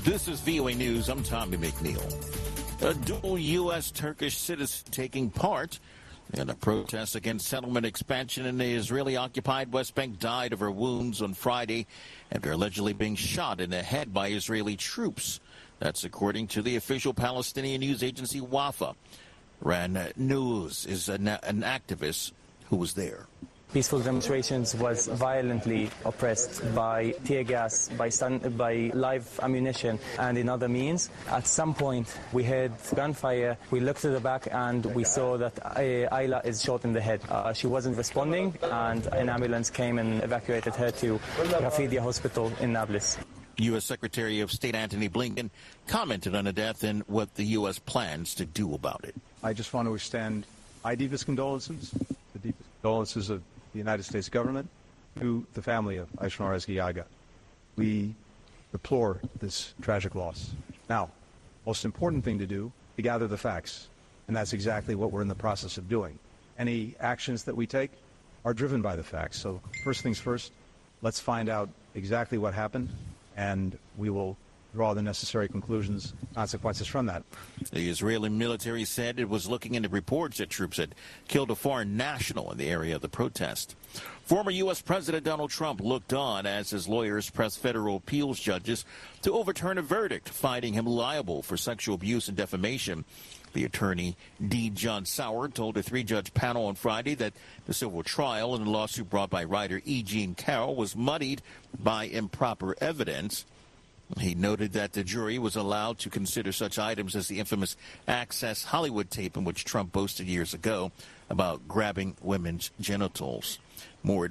This is VOA News. I'm Tommy McNeil. A dual U.S.-Turkish citizen taking part in a protest against settlement expansion in the Israeli-occupied West Bank died of her wounds on Friday after allegedly being shot in the head by Israeli troops. That's according to the official Palestinian news agency Wafa. Ran News is an activist who was there. Peaceful demonstrations was violently oppressed by tear gas, by live ammunition and in other means. At some point we heard gunfire. We looked to the back and we saw that Ayla is shot in the head. She wasn't responding and an ambulance came and evacuated her to Rafidia Hospital in Nablus. U.S. Secretary of State Antony Blinken commented on the death and what the U.S. plans to do about it. I just want to extend my deepest condolences, the deepest condolences of the United States government to the family of Aysenur Ezgi. We deplore this tragic loss. Now, most important thing to do, to gather the facts, and that's exactly what we're in the process of doing. Any actions that we take are driven by the facts. So first things first, let's find out exactly what happened, and we will draw the necessary conclusions, consequences from that. The Israeli military said it was looking into reports that troops had killed a foreign national in the area of the protest. Former U.S. President Donald Trump looked on as his lawyers pressed federal appeals judges to overturn a verdict finding him liable for sexual abuse and defamation. The attorney, D. John Sauer, told a three-judge panel on Friday that the civil trial in the lawsuit brought by writer E. Jean Carroll was muddied by improper evidence. He noted that the jury was allowed to consider such items as the infamous Access Hollywood tape in which Trump boasted years ago about grabbing women's genitals. More